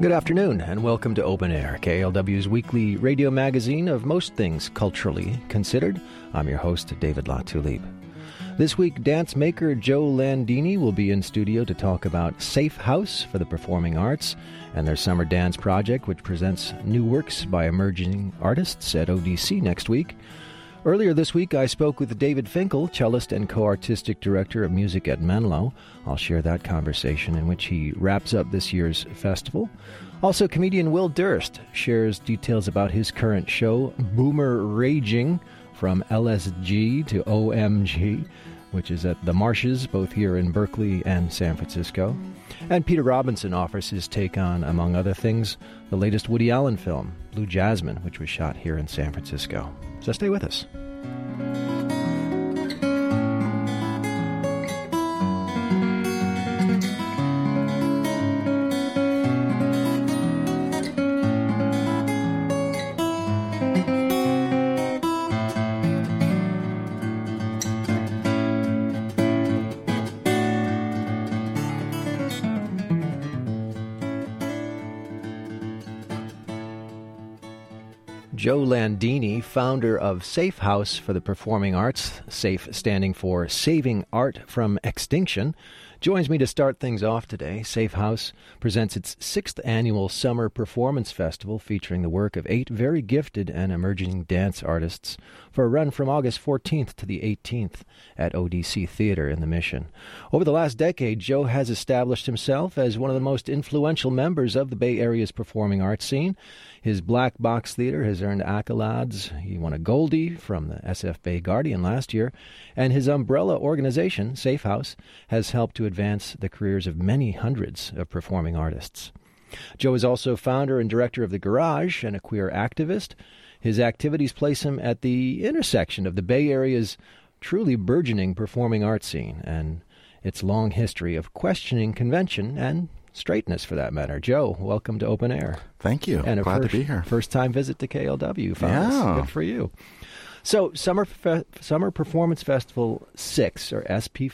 Good afternoon, and welcome to Open Air, KLW's weekly radio magazine of most things culturally considered. I'm your host, David LaTulippe. This week, dance maker Joe Landini will be in studio to talk about Safe House for the Performing Arts and their summer dance project, which presents new works by emerging artists at ODC next week. Earlier this week, I spoke with David Finkel, cellist and co-artistic director of music at Menlo. I'll share that conversation in which he wraps up this year's festival. Also, comedian Will Durst shares details about his current show, Boomer Raging, from LSG to OMG, which is at the Marshes, both here in Berkeley and San Francisco. And Peter Robinson offers his take on, among other things, the latest Woody Allen film, Blue Jasmine, which was shot here in San Francisco. So stay with us. Joe Landini, founder of Safe House for the Performing Arts, SAFE standing for Saving Art from Extinction, joins me to start things off today. Safe House presents its 6th annual Summer Performance Festival featuring the work of 8 very gifted and emerging dance artists for a run from August 14th to the 18th at ODC Theater in the Mission. Over the last decade, Joe has established himself as one of the most influential members of the Bay Area's performing arts scene. His Black Box Theater has earned accolades. He won a Goldie from the SF Bay Guardian last year, and his umbrella organization, Safe House, has helped to advance the careers of many hundreds of performing artists. Joe is also founder and director of The Garage and a queer activist. His activities place him at the intersection of the Bay Area's truly burgeoning performing arts scene and its long history of questioning convention and straightness, for that matter. Joe, welcome to Open Air. Thank you. And glad to be here. First-time visit to KLW. Good for you. So, Summer Performance Festival 6, or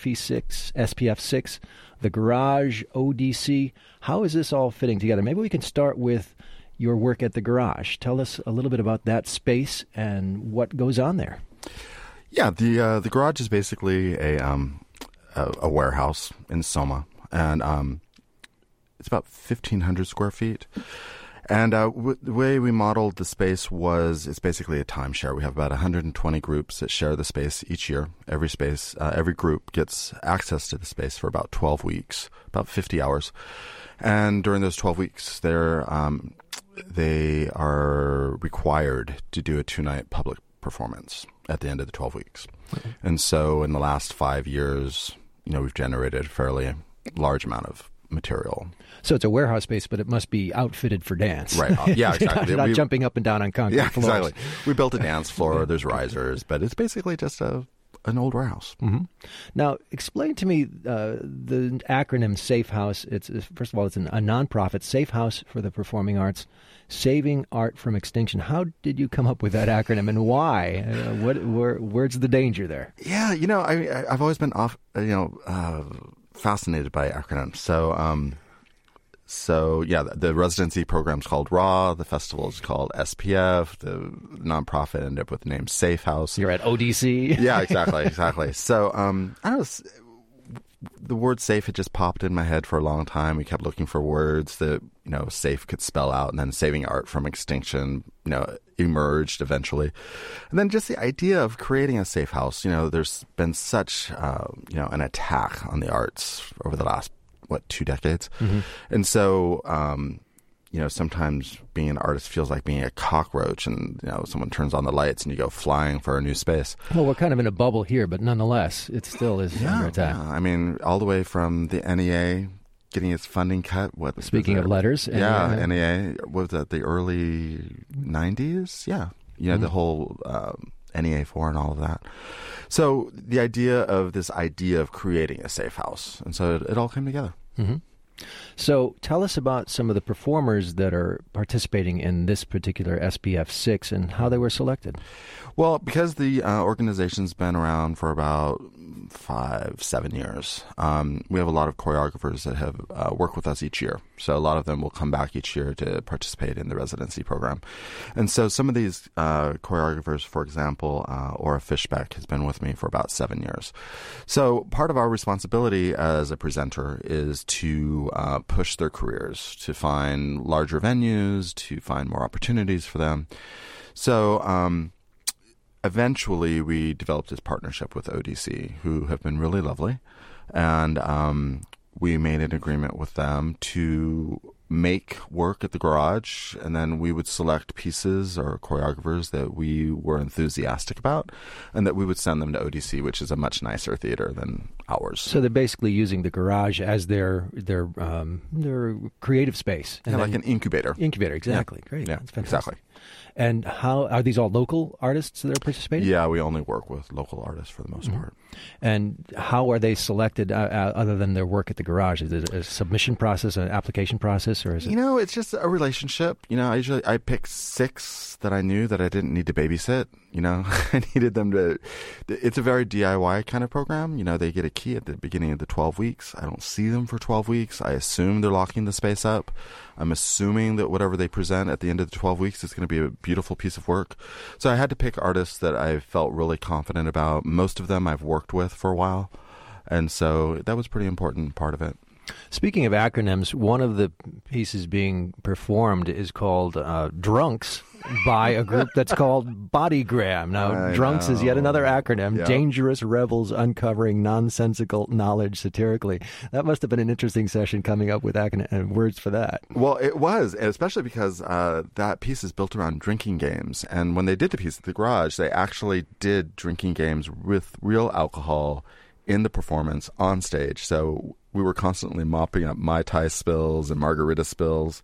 SPF 6, The Garage, ODC. How is this all fitting together? Maybe we can start with your work at The Garage. Tell us a little bit about that space and what goes on there. Yeah, the Garage is basically a warehouse in Soma, and it's about 1,500 square feet. And the way we modeled the space was it's basically a timeshare. We have about 120 groups that share the space each year. Every group gets access to the space for about 12 weeks, about 50 hours. And during those 12 weeks, they are required to do a 2-night public performance at the end of the 12 weeks. Okay. And so in the last 5 years, we've generated a fairly large amount of material. So it's a warehouse space, but it must be outfitted for dance. Right. Yeah, exactly. not jumping up and down on concrete floors. Exactly. We built a dance floor. There's risers, but it's basically just an old warehouse. Mm-hmm. Now, explain to me the acronym Safe House. First of all, it's a nonprofit, Safe House for the Performing Arts, Saving Art from Extinction. How did you come up with that acronym, and why? Where's the danger there? Yeah, I've always been fascinated by acronyms. So the residency program's called RAW. The festival is called SPF. The nonprofit ended up with the name Safe House. You're at ODC. Yeah, exactly. So I don't know. The word safe had just popped in my head for a long time. We kept looking for words that safe could spell out, and then saving art from extinction emerged eventually. And then just the idea of creating a safe house. There's been such an attack on the arts over the last 2 decades. Mm-hmm. And so, sometimes being an artist feels like being a cockroach and, someone turns on the lights and you go flying for a new space. Well, we're kind of in a bubble here, but nonetheless, it still is under attack. Yeah. I mean, all the way from the NEA getting its funding cut. Speaking of letters. NEA. Was that the early 90s? Yeah. Mm-hmm. The whole NEA4 and all of that. So the idea of creating a safe house. And so it all came together. Mm-hmm. So tell us about some of the performers that are participating in this particular SPF 6 and how they were selected. Well, because the organization's been around for about 5-7 years, we have a lot of choreographers that have worked with us each year. So a lot of them will come back each year to participate in the residency program. And so some of these choreographers, for example, Ora Fishbeck has been with me for about 7 years. So part of our responsibility as a presenter is to push their careers, to find larger venues, to find more opportunities for them. So eventually, we developed this partnership with ODC, who have been really lovely, and we made an agreement with them to make work at the garage, and then we would select pieces or choreographers that we were enthusiastic about, and that we would send them to ODC, which is a much nicer theater than ours. So they're basically using the garage as their creative space. And like an incubator. Incubator, exactly. Yeah. Great. Yeah, That's fantastic. exactly. And how are these all local artists that are participating? Yeah, we only work with local artists for the most part. And how are they selected other than their work at the garage? Is it a submission process, an application process, or is it? It's just a relationship. I picked 6 that I knew that I didn't need to babysit. I needed them to. It's a very DIY kind of program. They get a key at the beginning of the 12 weeks. I don't see them for 12 weeks. I assume they're locking the space up. I'm assuming that whatever they present at the end of the 12 weeks is going to be a beautiful piece of work. So I had to pick artists that I felt really confident about. Most of them I've worked with for a while. And so that was a pretty important part of it. Speaking of acronyms, one of the pieces being performed is called Drunks by a group that's called Bodygram. Now, Drunks is yet another acronym, Yep. Dangerous Rebels Uncovering Nonsensical Knowledge Satirically. That must have been an interesting session coming up with words for that. Well, it was, especially because that piece is built around drinking games. And when they did the piece at the garage, they actually did drinking games with real alcohol in the performance on stage. So we were constantly mopping up Mai Tai spills and margarita spills.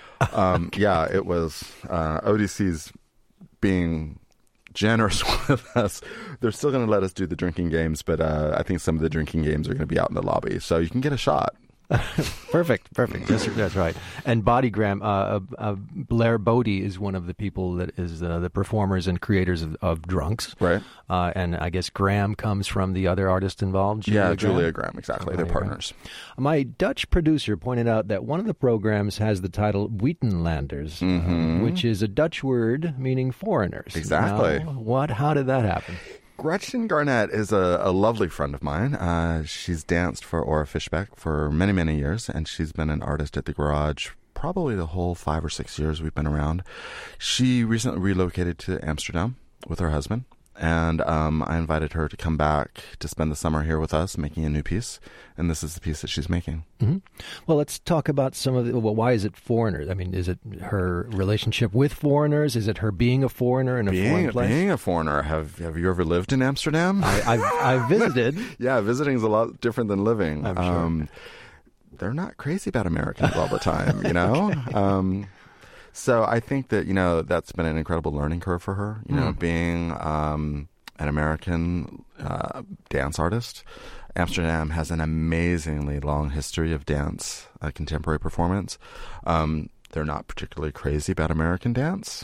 Yeah, it was ODC's being generous with us. They're still going to let us do the drinking games, but I think some of the drinking games are going to be out in the lobby. So you can get a shot. Perfect. That's right. And Bodygram, Blair Bodie is one of the people that is the performers and creators of Drunks. Right. And I guess Graham comes from the other artist involved. Julia Graham, exactly. They're partners. My Dutch producer pointed out that one of the programs has the title Buitenlanders, which is a Dutch word meaning foreigners. Exactly. Now, how did that happen? Gretchen Garnett is a lovely friend of mine. She's danced for Ora Fishbeck for many, many years, and she's been an artist at the garage probably the whole 5 or 6 years we've been around. She recently relocated to Amsterdam with her husband, and I invited her to come back to spend the summer here with us making a new piece, and this is the piece that she's making. Mm-hmm. Well, let's talk about some of why is it foreigners? I mean, is it her relationship with foreigners? Is it her being a foreigner in a foreign place? Being a foreigner. Have you ever lived in Amsterdam? I've visited. Yeah, visiting is a lot different than living. I'm sure. They're not crazy about Americans all the time, Okay. So I think that, that's been an incredible learning curve for her, being an American dance artist. Amsterdam has an amazingly long history of dance, contemporary performance. They're not particularly crazy about American dance,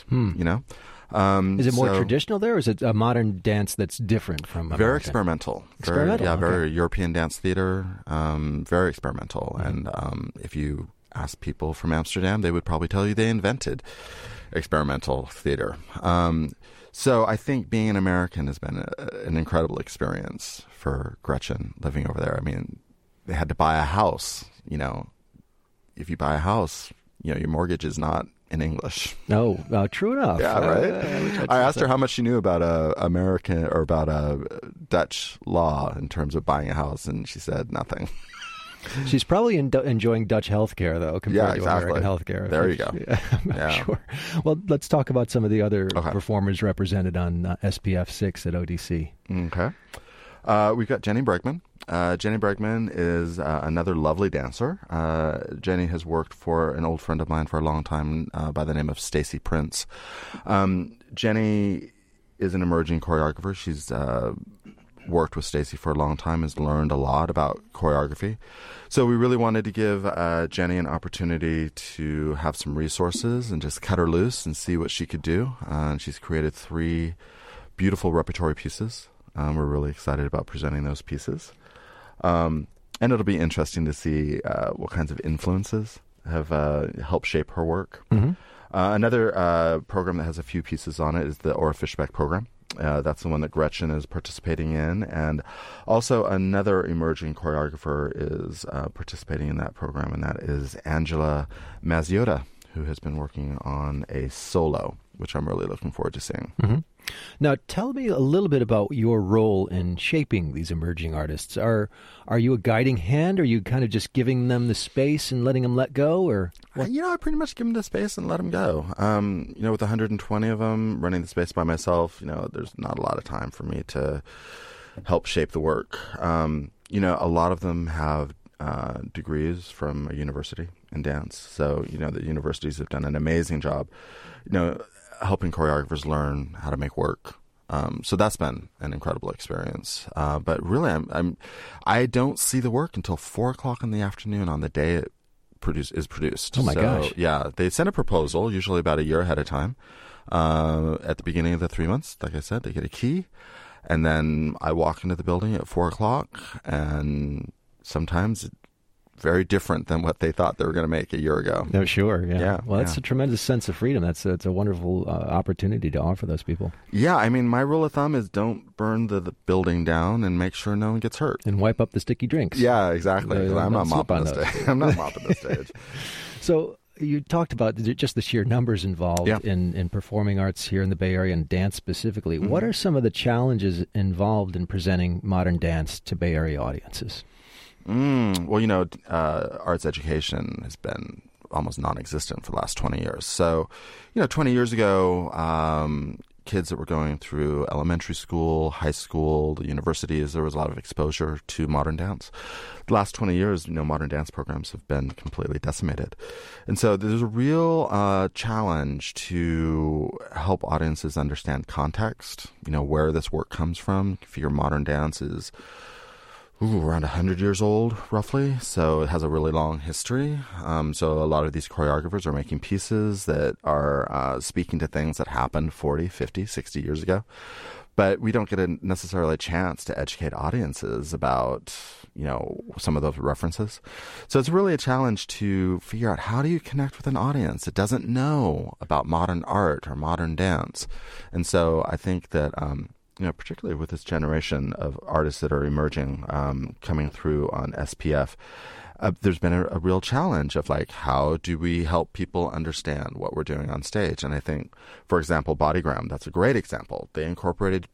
Is it more traditional there, or is it a modern dance that's different from American? Very experimental. Experimental? Very European dance theater, very experimental. And if you ask people from Amsterdam, they would probably tell you they invented experimental theater. So I think being an American has been an incredible experience for Gretchen living over there. I mean, they had to buy a house. If you buy a house, your mortgage is not in English. No, true enough. Yeah, right. I asked her how much she knew about American or about Dutch law in terms of buying a house, and she said nothing. She's probably enjoying Dutch healthcare, though, compared to American healthcare. There you go. I'm sure. Well, let's talk about some of the other performers represented on SPF 6 at ODC. Okay. We've got Jenny Bregman. Jenny Bregman is another lovely dancer. Jenny has worked for an old friend of mine for a long time by the name of Stacey Prince. Jenny is an emerging choreographer. She's worked with Stacy for a long time, has learned a lot about choreography. So we really wanted to give Jenny an opportunity to have some resources and just cut her loose and see what she could do. And she's created 3 beautiful repertory pieces. We're really excited about presenting those pieces. And it'll be interesting to see what kinds of influences have helped shape her work. Mm-hmm. Another program that has a few pieces on it is the Ora Fishbeck program. That's the one that Gretchen is participating in. And also another emerging choreographer is participating in that program, and that is Angela Mazziota, who has been working on a solo, which I'm really looking forward to seeing. Mm-hmm. Now, tell me a little bit about your role in shaping these emerging artists. Are you a guiding hand? Or are you kind of just giving them the space and letting them let go? Or what? I pretty much give them the space and let them go. With 120 of them running the space by myself, there's not a lot of time for me to help shape the work. A lot of them have degrees from a university in dance. So, the universities have done an amazing job, helping choreographers learn how to make work. So that's been an incredible experience. But really, I don't see the work until 4:00 in the afternoon on the day it is produced. Oh my gosh! Yeah, they send a proposal usually about a year ahead of time. At the beginning of the 3 months, like I said, they get a key, and then I walk into the building at 4:00, and sometimes very different than what they thought they were going to make a year ago. No, sure. Yeah. Well, that's a tremendous sense of freedom. It's a wonderful opportunity to offer those people. Yeah. My rule of thumb is don't burn the building down and make sure no one gets hurt. And wipe up the sticky drinks. Yeah, exactly. I'm not mopping the stage. I'm not mopping the stage. So you talked about just the sheer numbers involved in performing arts here in the Bay Area and dance specifically. Mm-hmm. What are some of the challenges involved in presenting modern dance to Bay Area audiences? Well, arts education has been almost non-existent for the last 20 years. So, 20 years ago, kids that were going through elementary school, high school, the universities, there was a lot of exposure to modern dance. The last 20 years, modern dance programs have been completely decimated. And so there's a real challenge to help audiences understand context, where this work comes from. If your modern dance is around 100 years old, roughly. So it has a really long history. So a lot of these choreographers are making pieces that are speaking to things that happened 40, 50, 60 years ago. But we don't get necessarily a chance to educate audiences about, some of those references. So it's really a challenge to figure out, how do you connect with an audience that doesn't know about modern art or modern dance? And so I think that particularly with this generation of artists that are emerging, coming through on SPF, there's been a real challenge of how do we help people understand what we're doing on stage? And I think, for example, Bodygram, that's a great example. They incorporated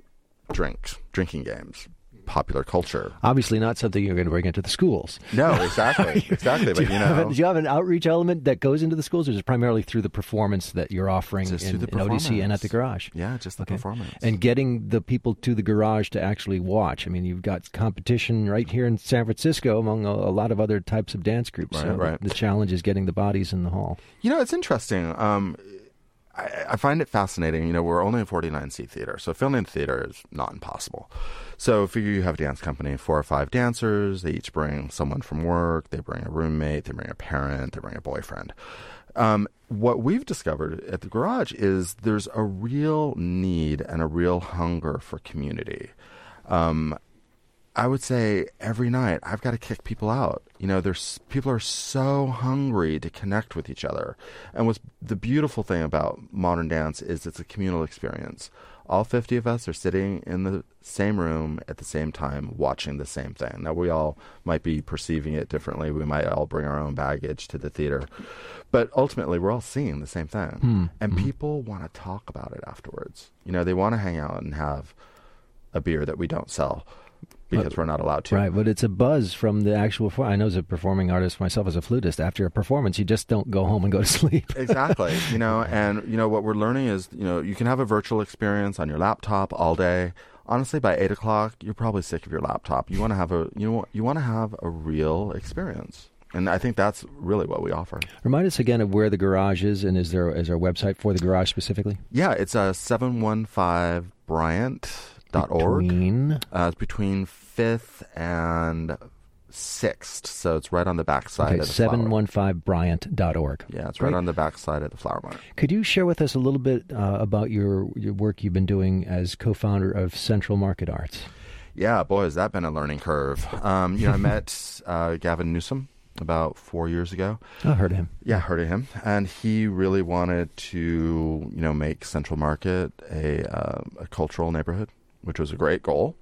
drinking games, popular culture. Obviously not something you're going to bring into the schools. No, exactly. Exactly. Do you have an outreach element that goes into the schools, or is it primarily through the performance that you're offering in ODC and at the Garage? Yeah, just the performance. And getting the people to the Garage to actually watch. You've got competition right here in San Francisco among a lot of other types of dance groups. Right. The challenge is getting the bodies in the hall. It's interesting. I find it fascinating. We're only a 49-seat theater, so filming the theater is not impossible. So figure you have a dance company, 4 or 5 dancers. They each bring someone from work. They bring a roommate. They bring a parent. They bring a boyfriend. What we've discovered at the Garage is there's a real need and a real hunger for community. I would say every night I've got to kick people out. People are so hungry to connect with each other. And what's the beautiful thing about modern dance is it's a communal experience. All 50 of us are sitting in the same room at the same time watching the same thing. Now, we all might be perceiving it differently. We might all bring our own baggage to the theater. But ultimately, we're all seeing the same thing. And people want to talk about it afterwards. They want to hang out and have a beer that we don't sell, because we're not allowed to. Right, but it's a buzz from the actual... I know as a performing artist myself, as a flutist, after a performance, you just don't go home and go to sleep. Exactly. And, what we're learning is, you can have a virtual experience on your laptop all day. Honestly, by 8 o'clock, you're probably sick of your laptop. You want to have a real experience. And I think that's really what we offer. Remind us again of where the Garage is, and is there a website for the Garage specifically? Yeah, it's 715 Bryant Between? It's between 5th and 6th, so it's right on the backside of the 715bryant.org. Yeah, it's right on the backside of the Flower Mart. Could you share with us a little bit about your work you've been doing as co-founder of Central Market Arts? Yeah, boy, has that been a learning curve. I met Gavin Newsom about 4 years ago. I heard of him. Yeah, heard of him. And he really wanted to, make Central Market a cultural neighborhood, which was a great goal.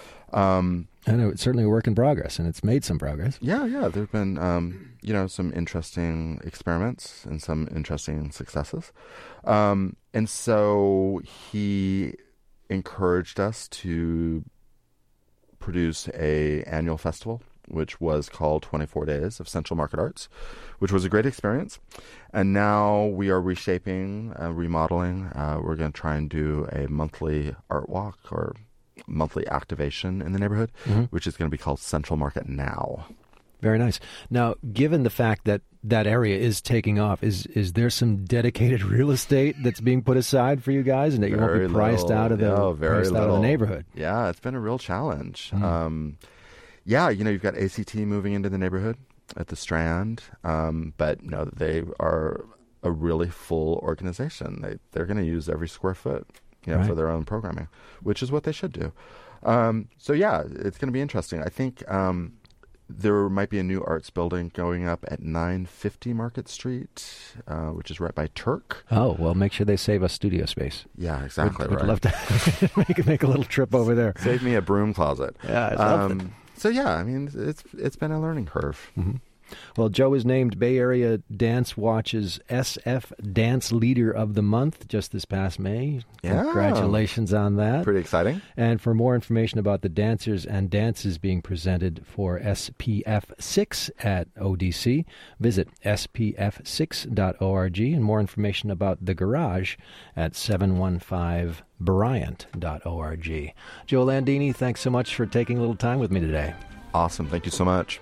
I know it's certainly a work in progress, and it's made some progress. Yeah. There have been, some interesting experiments and some interesting successes. And so he encouraged us to produce an annual festival, which was called 24 Days of Central Market Arts, which was a great experience. And now we are reshaping, remodeling. We're going to try and do a monthly art walk or monthly activation in the neighborhood, which is going to be called Central Market Now. Very nice. Now, given the fact that that area is taking off, is there some dedicated real estate that's being put aside for you guys, and that you won't be priced out of the neighborhood? Yeah, it's been a real challenge. You've got ACT moving into the neighborhood at the Strand, but no, they are a really full organization. They're going to use every square foot, for their own programming, which is what they should do. It's going to be interesting. I think there might be a new arts building going up at 950 Market Street, which is right by Turk. Oh, well, make sure they save us studio space. Yeah, exactly. Would love to make a little trip over there. Save me a broom closet. Yeah, I love it. So it's been a learning curve. Mm-hmm. Well, Joe was named Bay Area Dance Watch's SF Dance Leader of the Month just this past May. Yeah. Congratulations on that. Pretty exciting. And for more information about the dancers and dances being presented for SPF 6 at ODC, visit spf6.org, and more information about The Garage at 715bryant.org. Joe Landini, thanks so much for taking a little time with me today. Awesome. Thank you so much.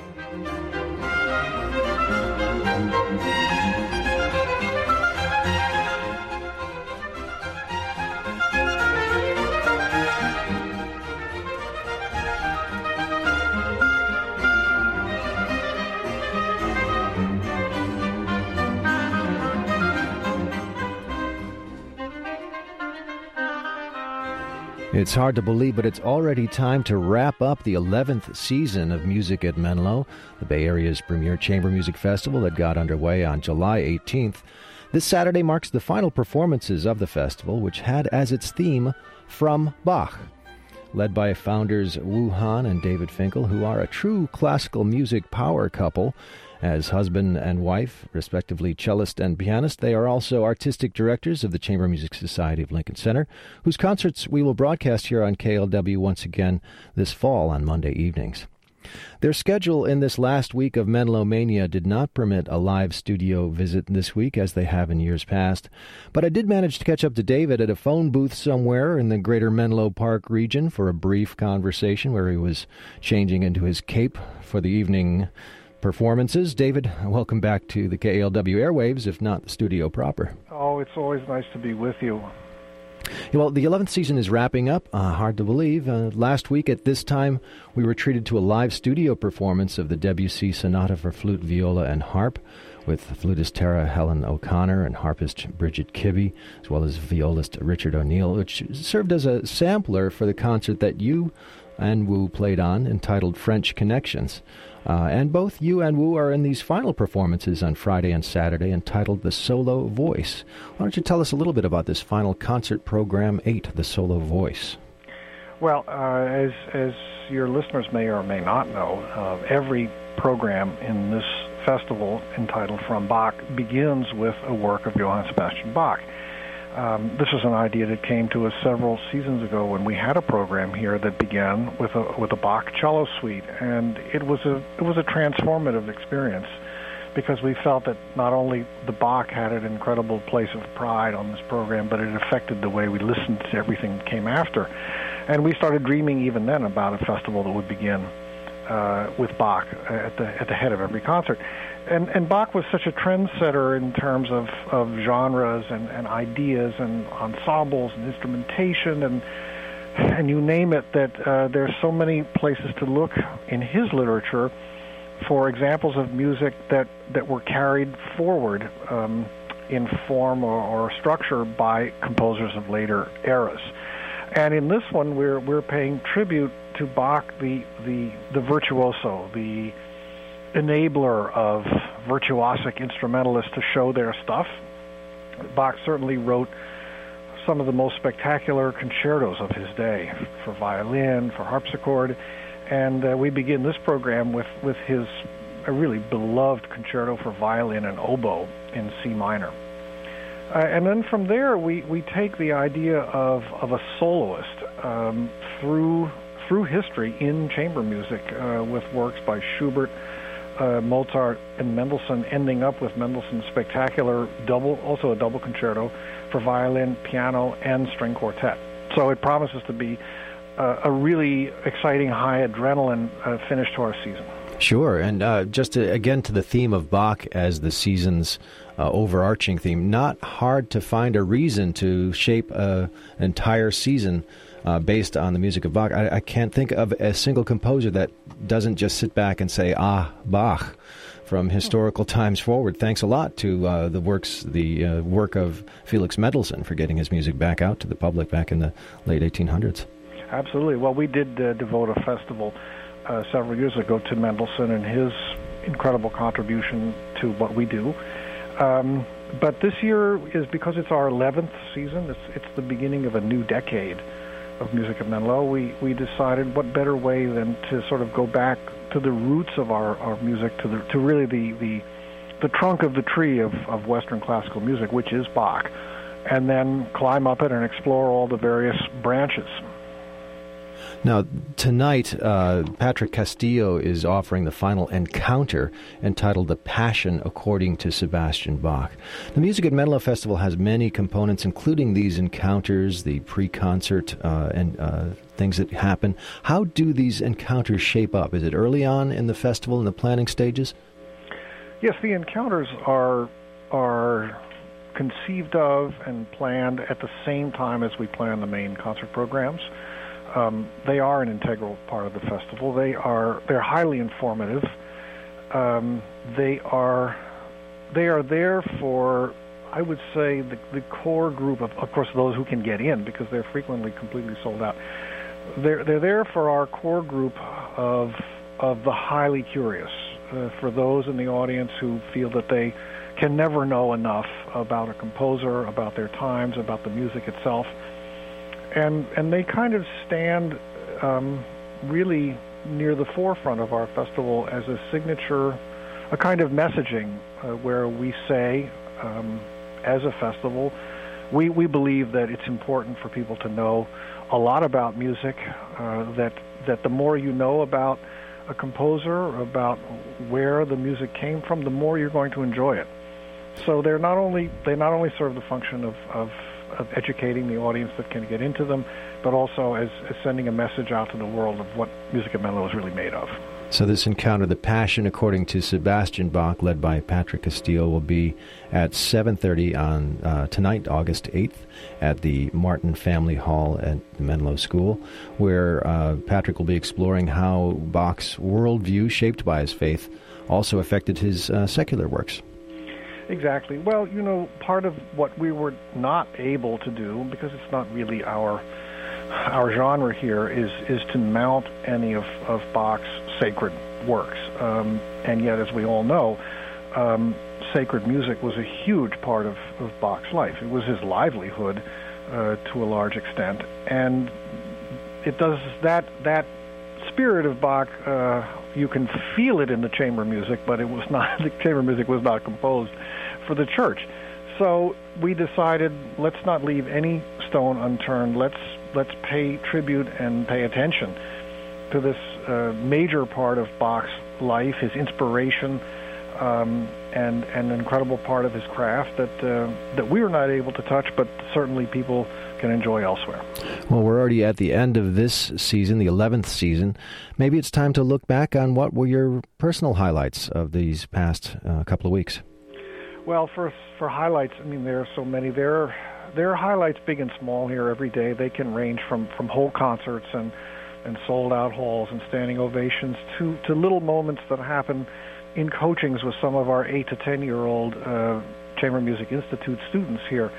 It's hard to believe, but it's already time to wrap up the 11th season of Music at Menlo, the Bay Area's premier chamber music festival that got underway on July 18th. This Saturday marks the final performances of the festival, which had as its theme, From Bach. Led by founders Wu Han and David Finkel, who are a true classical music power couple. As husband and wife, respectively cellist and pianist, they are also artistic directors of the Chamber Music Society of Lincoln Center, whose concerts we will broadcast here on KLW once again this fall on Monday evenings. Their schedule in this last week of Menlo Mania did not permit a live studio visit this week, as they have in years past, but I did manage to catch up to David at a phone booth somewhere in the greater Menlo Park region for a brief conversation where he was changing into his cape for the evening performances. David, welcome back to the KLW airwaves, if not the studio proper. Oh, it's always nice to be with you. Well, the 11th season is wrapping up. Hard to believe. Last week at this time, we were treated to a live studio performance of the Debussy Sonata for Flute, Viola, and Harp, with flutist Tara Helen O'Connor and harpist Bridget Kibbe, as well as violist Richard O'Neill, which served as a sampler for the concert that you and Wu played on, entitled French Connections. And both you and Wu are in these final performances on Friday and Saturday, entitled The Solo Voice. Why don't you tell us a little bit about this final concert program 8, The Solo Voice? Well, as your listeners may or may not know, every program in this festival entitled From Bach begins with a work of Johann Sebastian Bach. This is an idea that came to us several seasons ago when we had a program here that began with a Bach cello suite, and it was a transformative experience, because we felt that not only the Bach had an incredible place of pride on this program, but it affected the way we listened to everything that came after. And we started dreaming even then about a festival that would begin with Bach at the head of every concert. And Bach was such a trendsetter in terms of genres and ideas and ensembles and instrumentation, and and you name it, that there's so many places to look in his literature for examples of music that were carried forward in form or structure by composers of later eras. And in this one, we're paying tribute to Bach, the virtuoso, the enabler of virtuosic instrumentalists to show their stuff. Bach certainly wrote some of the most spectacular concertos of his day for violin, for harpsichord, and we begin this program with his a really beloved concerto for violin and oboe in C minor. And then from there, we take the idea of a soloist through history in chamber music with works by Schubert, Mozart, and Mendelssohn, ending up with Mendelssohn's spectacular also a double concerto for violin, piano, and string quartet. So it promises to be a really exciting, high adrenaline finish to our season. Sure, and just again to the theme of Bach as the season's overarching theme, not hard to find a reason to shape an entire season based on the music of Bach. I can't think of a single composer that doesn't just sit back and say, Bach, from historical times forward. Thanks a lot to the work of Felix Mendelssohn for getting his music back out to the public back in the late 1800s. Absolutely. Well, we did devote a festival several years ago to Mendelssohn and his incredible contribution to what we do. But this year is, because it's our 11th season, it's the beginning of a new decade of Music at Menlo. We decided what better way than to sort of go back to the roots of our music, to really the trunk of the tree of Western classical music, which is Bach, and then climb up it and explore all the various branches. Now, tonight, Patrick Castillo is offering the final encounter entitled The Passion According to Sebastian Bach. The Music at Menlo Festival has many components, including these encounters, the pre-concert and things that happen. How do these encounters shape up? Is it early on in the festival, in the planning stages? Yes, the encounters are conceived of and planned at the same time as we plan the main concert programs. They are an integral part of the festival. They're highly informative. They are there for, I would say, the core group of course, those who can get in, because they're frequently completely sold out. They're there for our core group of the highly curious, for those in the audience who feel that they can never know enough about a composer, about their times, about the music itself. And they kind of stand really near the forefront of our festival as a signature, a kind of messaging where we say, as a festival, we believe that it's important for people to know a lot about music, that the more you know about a composer, about where the music came from, the more you're going to enjoy it. So they not only serve the function of educating the audience that can get into them, but also as sending a message out to the world of what Music at Menlo is really made of. So this encounter, The Passion According to Sebastian Bach, led by Patrick Castillo, will be at 7:30 on tonight, August 8th, at the Martin Family Hall at the Menlo School, where Patrick will be exploring how Bach's worldview, shaped by his faith, also affected his secular works. Exactly. Well, part of what we were not able to do, because it's not really our genre here, is to mount any of Bach's sacred works. And yet, as we all know, sacred music was a huge part of Bach's life. It was his livelihood to a large extent. And it does that spirit of Bach, you can feel it in the chamber music, but the chamber music was not composed for the church. So we decided, let's not leave any stone unturned. Let's pay tribute and pay attention to this major part of Bach's life, his inspiration, and an incredible part of his craft that we were not able to touch, but certainly people can enjoy elsewhere. Well, we're already at the end of this season, the 11th season. Maybe it's time to look back on what were your personal highlights of these past couple of weeks. Well, for highlights, there are so many. There there are highlights big and small here every day. They can range from whole concerts and sold-out halls and standing ovations to little moments that happen in coachings with some of our 8 to 10-year-old Chamber Music Institute students here.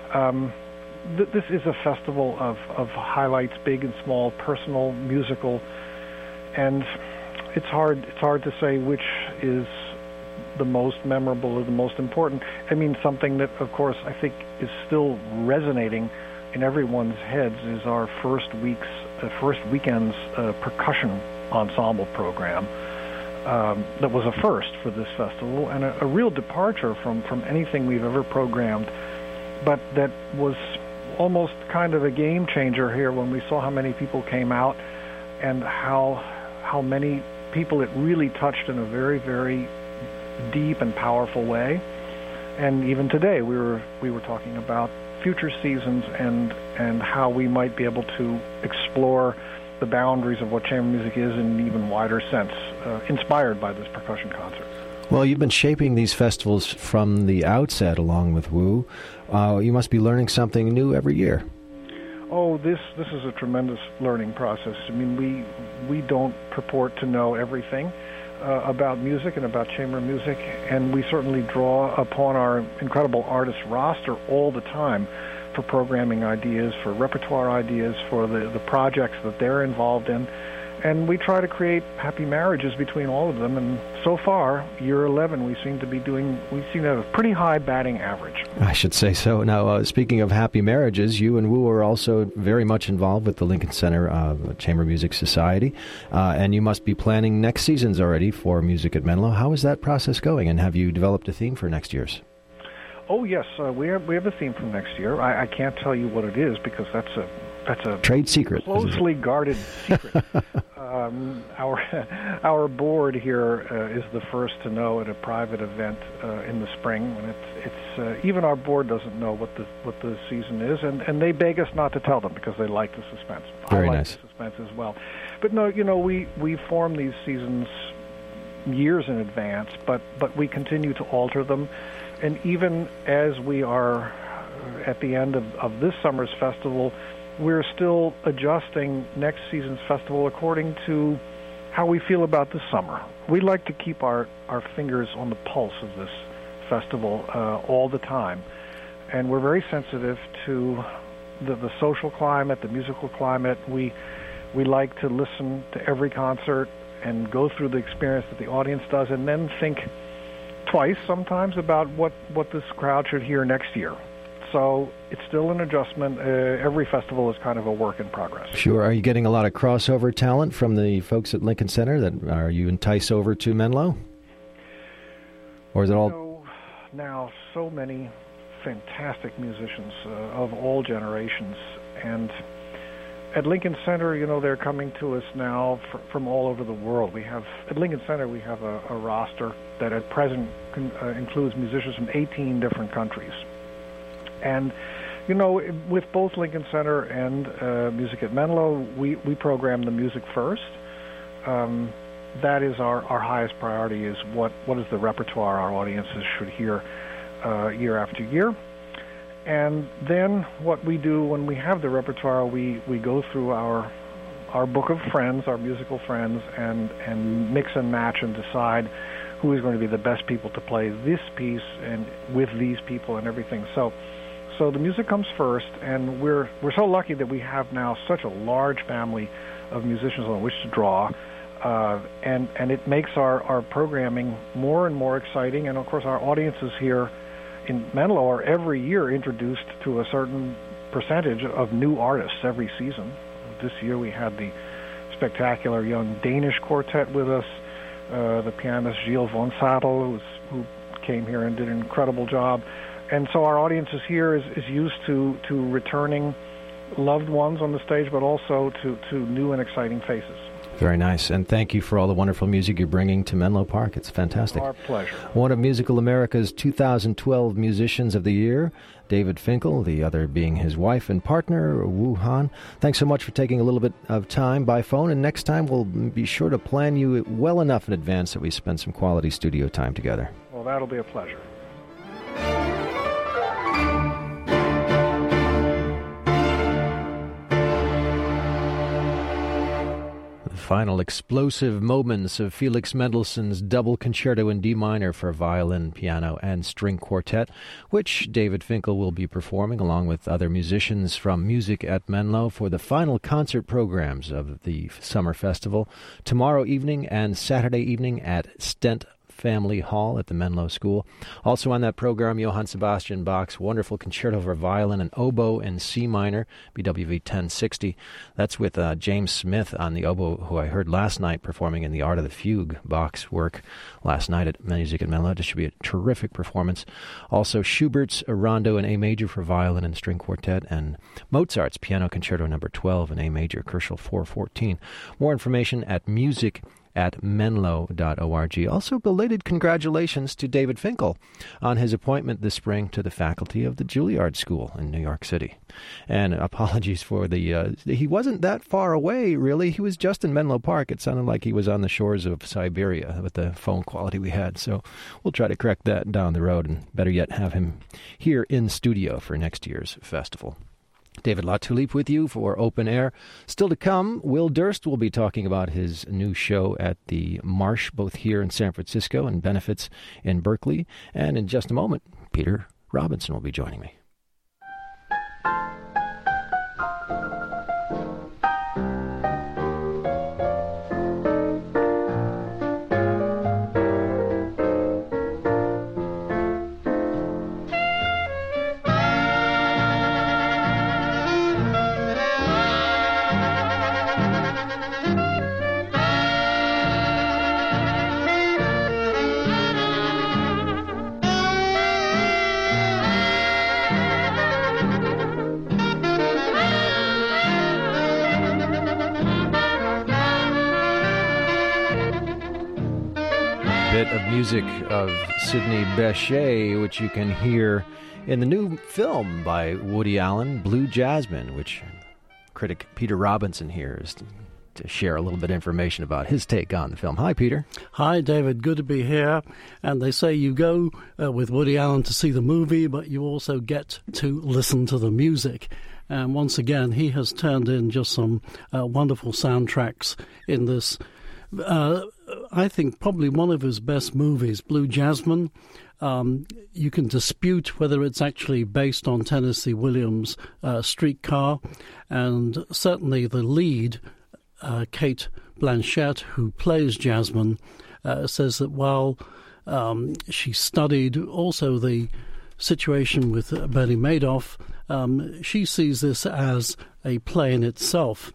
This is a festival of highlights, big and small, personal, musical, and it's hard to say which is the most memorable or the most important. I mean, something that, of course, I think is still resonating in everyone's heads is our first weekend's percussion ensemble program. That was a first for this festival and a real departure from anything we've ever programmed, but that was almost kind of a game changer here when we saw how many people came out and how many people it really touched in a very, very deep and powerful way. And even today we were talking about future seasons and how we might be able to explore the boundaries of what chamber music is in an even wider sense, inspired by this percussion concert. Well, you've been shaping these festivals from the outset along with Wu. You must be learning something new every year. Oh, this is a tremendous learning process. I mean, we don't purport to know everything about music and about chamber music, and we certainly draw upon our incredible artist roster all the time for programming ideas, for repertoire ideas, for the projects that they're involved in. And we try to create happy marriages between all of them. And so far, year 11, we seem to have a pretty high batting average. I should say so. Now, speaking of happy marriages, you and Wu are also very much involved with the Lincoln Center Chamber Music Society. And you must be planning next seasons already for Music at Menlo. How is that process going? And have you developed a theme for next year's? Oh, yes. We have a theme for next year. I can't tell you what it is because that's a trade secret, closely guarded secret. Our board here is the first to know at a private event in the spring. And it's even our board doesn't know what the season is, and they beg us not to tell them because they like the suspense. Very I like nice. The suspense as well. But no, we form these seasons years in advance, but we continue to alter them, and even as we are at the end of this summer's festival, we're still adjusting next season's festival according to how we feel about the summer. We like to keep our fingers on the pulse of this festival all the time. And we're very sensitive to the social climate, the musical climate. We like to listen to every concert and go through the experience that the audience does and then think twice sometimes about what this crowd should hear next year. So it's still an adjustment. Every festival is kind of a work in progress. Sure. Are you getting a lot of crossover talent from the folks at Lincoln Center? Are you enticed over to Menlo? Or is it all... Now, so many fantastic musicians of all generations. And at Lincoln Center, they're coming to us now from all over the world. At Lincoln Center, we have a roster that at present includes musicians from 18 different countries. And, with both Lincoln Center and Music at Menlo, we program the music first. That is our highest priority, is what is the repertoire our audiences should hear year after year. And then what we do when we have the repertoire, we go through our book of friends, our musical friends, and mix and match and decide who is going to be the best people to play this piece and with these people and everything. So the music comes first, and we're so lucky that we have now such a large family of musicians on which to draw, and it makes our programming more and more exciting. And of course, our audiences here in Menlo are every year introduced to a certain percentage of new artists every season. This year we had the spectacular young Danish quartet with us, the pianist Gilles von Sattel, who came here and did an incredible job. And so our audiences here is used to returning loved ones on the stage, but also to new and exciting faces. Very nice. And thank you for all the wonderful music you're bringing to Menlo Park. It's fantastic. Our pleasure. One of Musical America's 2012 Musicians of the Year, David Finkel, the other being his wife and partner, Wu Han. Thanks so much for taking a little bit of time by phone, and next time we'll be sure to plan you well enough in advance that we spend some quality studio time together. Well, that'll be a pleasure. final explosive moments of Felix Mendelssohn's Double Concerto in D minor for violin, piano, and string quartet, which David Finkel will be performing along with other musicians from Music at Menlo for the final concert programs of the Summer Festival tomorrow evening and Saturday evening at Stent Family Hall at the Menlo School. Also on that program, Johann Sebastian Bach's wonderful concerto for violin and oboe in C minor, BWV 1060. That's with James Smith on the oboe, who I heard last night performing in The Art of the Fugue, Bach's work last night at Music at Menlo. This should be a terrific performance. Also Schubert's Rondo in A major for violin and string quartet, and Mozart's Piano Concerto No. 12 in A major, Kerschel 414. More information at music@menlo.org. Also, belated congratulations to David Finkel on his appointment this spring to the faculty of the Juilliard School in New York City. And apologies for he wasn't that far away, really. He was just in Menlo Park. It sounded like he was on the shores of Siberia with the phone quality we had. So we'll try to correct that down the road, and better yet, have him here in studio for next year's festival. David Latulippe with you for Open Air. Still to come, Will Durst will be talking about his new show at the Marsh, both here in San Francisco and benefits in Berkeley. And in just a moment, Peter Robinson will be joining me. Bit of music of Sidney Bechet, which you can hear in the new film by Woody Allen, Blue Jasmine, which critic Peter Robinson here is to share a little bit of information about his take on the film. Hi, Peter. Hi, David. Good to be here. And they say you go with Woody Allen to see the movie, but you also get to listen to the music. And once again, he has turned in just some wonderful soundtracks in this I think probably one of his best movies, Blue Jasmine. You can dispute whether it's actually based on Tennessee Williams' Streetcar, and certainly the lead, Cate Blanchett, who plays Jasmine, says that while she studied also the situation with Bernie Madoff, she sees this as a play in itself.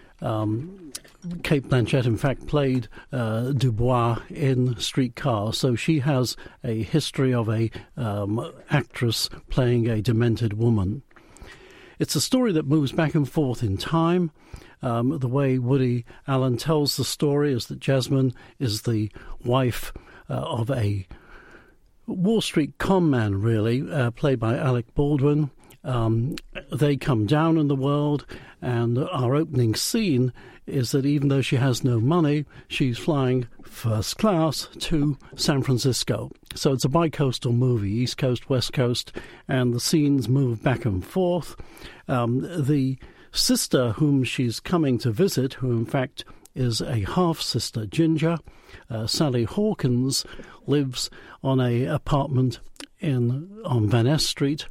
Cate Blanchett, in fact, played Dubois in Streetcar, so she has a history of a actress playing a demented woman. It's a story that moves back and forth in time. The way Woody Allen tells the story is that Jasmine is the wife of a Wall Street con man, really, played by Alec Baldwin. They come down in the world, and our opening scene is that even though she has no money, she's flying first class to San Francisco. So it's a bi-coastal movie, East Coast, West Coast, and the scenes move back and forth. The sister whom she's coming to visit, who in fact is a half-sister, Ginger, Sally Hawkins, lives on an apartment on Van Ness Street.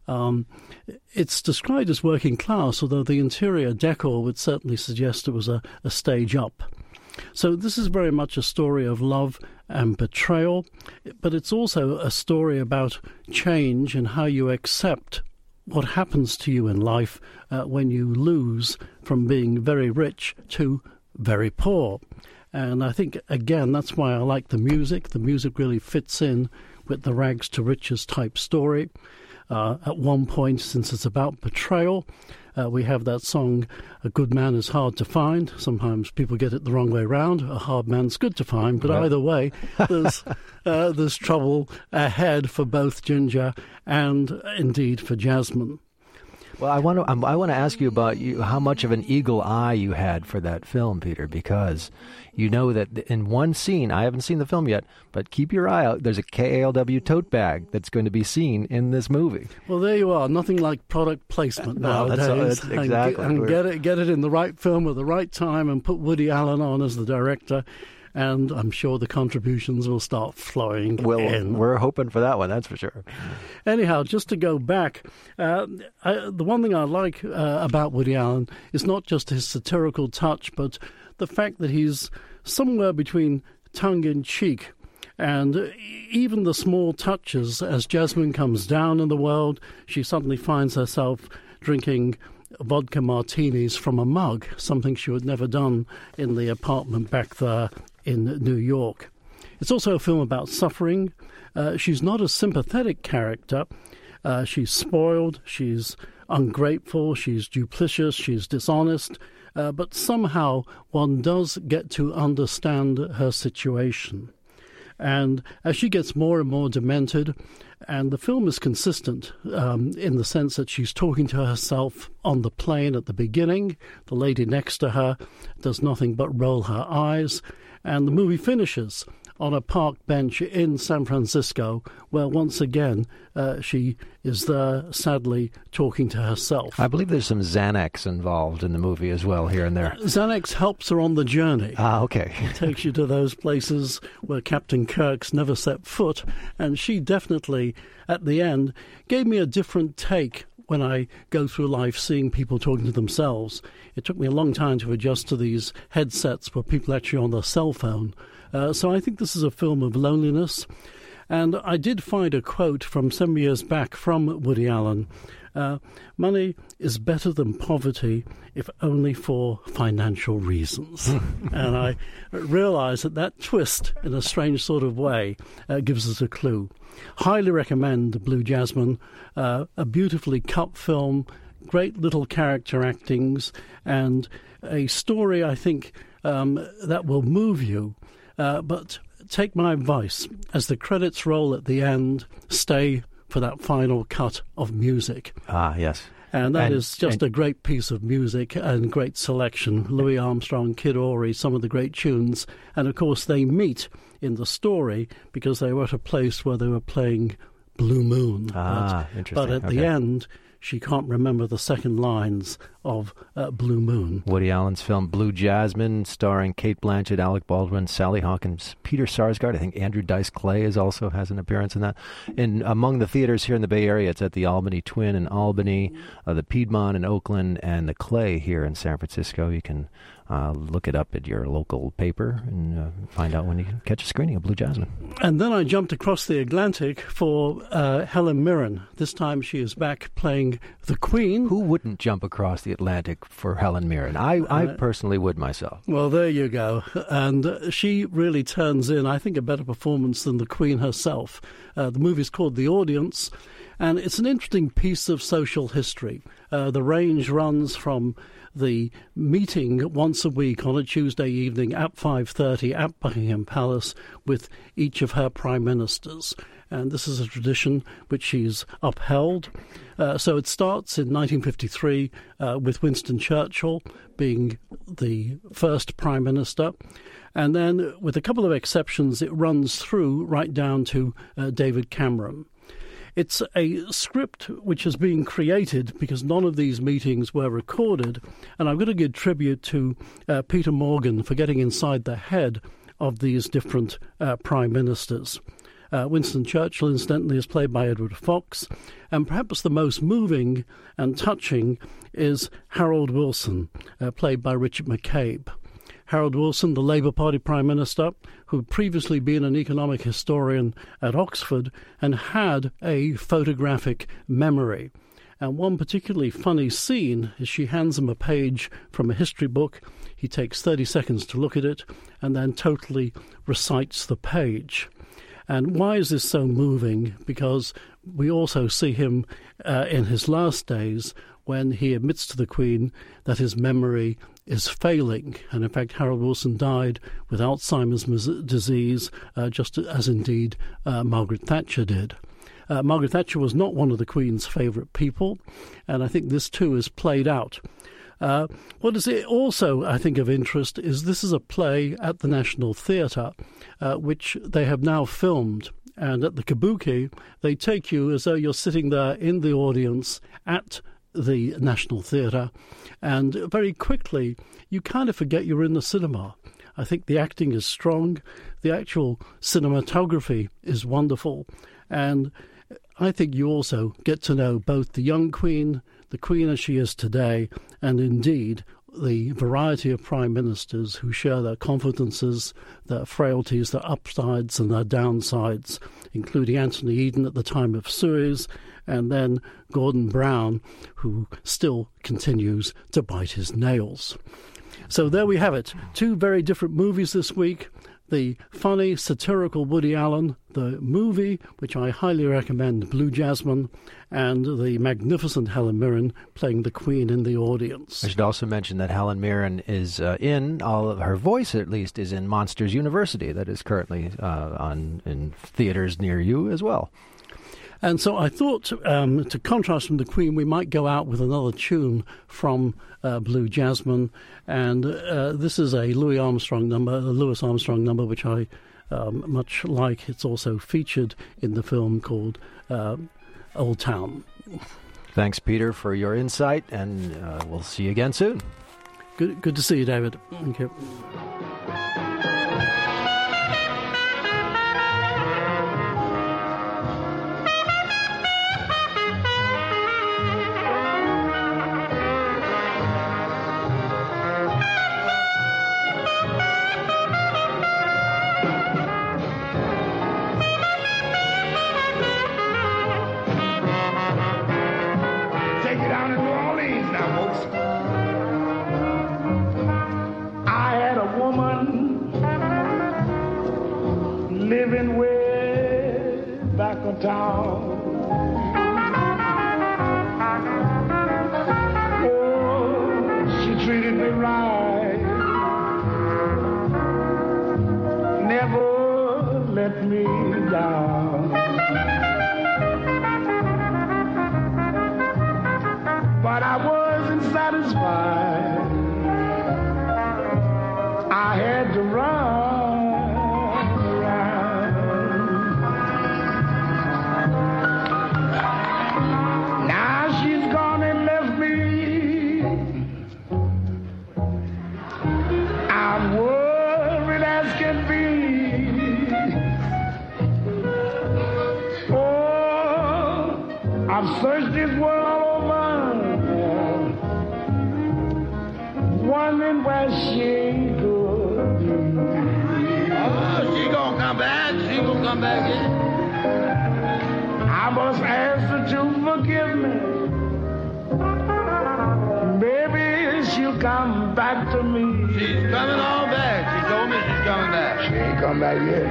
It's described as working class, although the interior decor would certainly suggest it was a stage up. So this is very much a story of love and betrayal, but it's also a story about change and how you accept what happens to you in life when you lose from being very rich to very poor. And I think, again, that's why I like the music. The music really fits in with the rags to riches type story. At one point, since it's about betrayal, we have that song, "A Good Man is Hard to Find." Sometimes people get it the wrong way around. A hard man's good to find. But either way, there's trouble ahead for both Ginger and, indeed, for Jasmine. Well, I want to ask you about how much of an eagle eye you had for that film, Peter, because you know that in one scene, I haven't seen the film yet, but keep your eye out. There's a KALW tote bag that's going to be seen in this movie. Well, there you are. Nothing like product placement nowadays. That's exactly. And get it in the right film at the right time and put Woody Allen on as the director. And I'm sure the contributions will start flowing in. We're hoping for that one, that's for sure. Anyhow, just to go back, the one thing I like about Woody Allen is not just his satirical touch, but the fact that he's somewhere between tongue-in-cheek and even the small touches. As Jasmine comes down in the world, she suddenly finds herself drinking vodka martinis from a mug, something she had never done in the apartment back there in New York. It's also a film about suffering. She's not a sympathetic character. She's spoiled, she's ungrateful, she's duplicitous, she's dishonest, but somehow one does get to understand her situation. And as she gets more and more demented, and the film is consistent in the sense that she's talking to herself on the plane at the beginning. The lady next to her does nothing but roll her eyes. And the movie finishes on a park bench in San Francisco, where once again she is there, sadly, talking to herself. I believe there's some Xanax involved in the movie as well, here and there. Xanax helps her on the journey. Ah, okay. It takes you to those places where Captain Kirk's never set foot, and she definitely, at the end, gave me a different take when I go through life seeing people talking to themselves. It took me a long time to adjust to these headsets where people are actually on their cell phone. So I think this is a film of loneliness. And I did find a quote from some years back from Woody Allen. Money is better than poverty, if only for financial reasons. And I realize that twist, in a strange sort of way, gives us a clue. Highly recommend Blue Jasmine, a beautifully cut film, great little character actings, and a story, I think, that will move you. But take my advice. As the credits roll at the end, stay for that final cut of music. Ah, yes. And that is just a great piece of music and great selection. Louis Armstrong, Kid Ory, some of the great tunes. And, of course, they meet in the story because they were at a place where they were playing Blue Moon. Ah, interesting. But at the end, she can't remember the second lines of Blue Moon. Woody Allen's film Blue Jasmine, starring Cate Blanchett, Alec Baldwin, Sally Hawkins, Peter Sarsgaard. I think Andrew Dice Clay also has an appearance in that. And among the theaters here in the Bay Area, it's at the Albany Twin in Albany, the Piedmont in Oakland, and the Clay here in San Francisco. You can look it up at your local paper and find out when you can catch a screening of Blue Jasmine. And then I jumped across the Atlantic for Helen Mirren. This time she is back playing the Queen. Who wouldn't jump across the Atlantic for Helen Mirren? I personally would myself. Well, there you go. And she really turns in, I think, a better performance than the Queen herself. The movie's called The Audience, and it's an interesting piece of social history. The range runs from the meeting once a week on a Tuesday evening at 5:30 at Buckingham Palace with each of her prime ministers. And this is a tradition which she's upheld. So it starts in 1953 with Winston Churchill being the first prime minister. And then, with a couple of exceptions, it runs through right down to David Cameron. It's a script which has been created because none of these meetings were recorded, and I'm going to give tribute to Peter Morgan for getting inside the head of these different prime ministers. Winston Churchill, incidentally, is played by Edward Fox, and perhaps the most moving and touching is Harold Wilson, played by Richard McCabe. Harold Wilson, the Labour Party Prime Minister, who had previously been an economic historian at Oxford and had a photographic memory. And one particularly funny scene is she hands him a page from a history book. He takes 30 seconds to look at it and then totally recites the page. And why is this so moving? Because we also see him in his last days when he admits to the Queen that his memory is failing. And in fact, Harold Wilson died with Alzheimer's disease, just as indeed Margaret Thatcher did. Margaret Thatcher was not one of the Queen's favourite people, and I think this too is played out. What is also, I think, of interest is this is a play at the National Theatre, which they have now filmed. And at the Kabuki, they take you as though you're sitting there in the audience at the National Theatre, and very quickly you kind of forget you're in the cinema. I think the acting is strong, the actual cinematography is wonderful, and I think you also get to know both the young Queen, the Queen as she is today, and indeed the variety of prime ministers who share their confidences, their frailties, their upsides and their downsides, including Anthony Eden at the time of Suez, and then Gordon Brown, who still continues to bite his nails. So there we have it. Two very different movies this week. The funny, satirical Woody Allen, the movie, which I highly recommend, Blue Jasmine, and the magnificent Helen Mirren playing the Queen in the audience. I should also mention that Helen Mirren is her voice at least, is in Monsters University, that is currently in theaters near you as well. And so I thought, to contrast from the Queen, we might go out with another tune from Blue Jasmine. And this is a Louis Armstrong number, which I much like. It's also featured in the film called Old Town. Thanks, Peter, for your insight, and we'll see you again soon. Good to see you, David. Thank you. Living way back in town. Oh, she treated me right, never let me down. But I wasn't satisfied. I had to run. I've searched this world over, wondering where she could be. Oh, she gonna come back. She gonna come back in. I must ask her to forgive me. Maybe she'll come back to me. She's coming on back. She told me she's coming back. She ain't come back yet.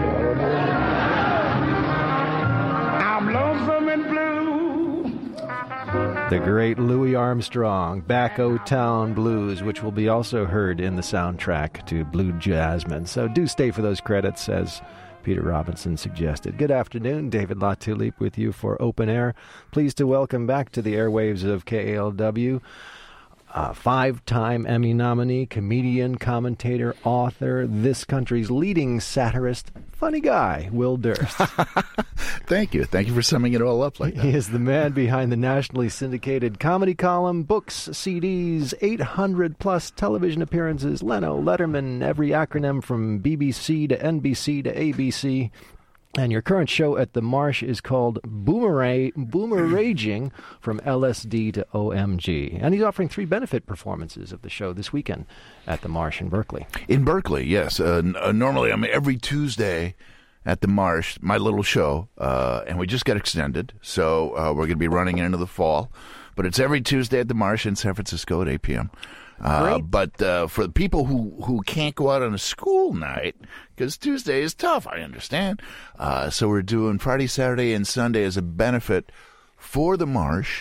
I'm lonesome and blue. The great Louis Armstrong, Back-O-Town Blues, which will be also heard in the soundtrack to Blue Jasmine. So do stay for those credits, as Peter Robinson suggested. Good afternoon, David LaTulippe with you for Open Air. Pleased to welcome back to the airwaves of KALW, five-time Emmy nominee, comedian, commentator, author, this country's leading satirist, funny guy, Will Durst. Thank you. Thank you for summing it all up like that. He is the man behind the nationally syndicated comedy column, books, CDs, 800-plus television appearances, Leno, Letterman, every acronym from BBC to NBC to ABC. And your current show at the Marsh is called Boomeraging, from LSD to OMG. And he's offering 3 benefit performances of the show this weekend at the Marsh in Berkeley. In Berkeley, yes. Normally I'm every Tuesday at the Marsh, my little show, and we just got extended. So we're going to be running into the fall. But it's every Tuesday at the Marsh in San Francisco at 8 p.m. But for the people who can't go out on a school night, because Tuesday is tough, I understand. So we're doing Friday, Saturday, and Sunday as a benefit for the Marsh.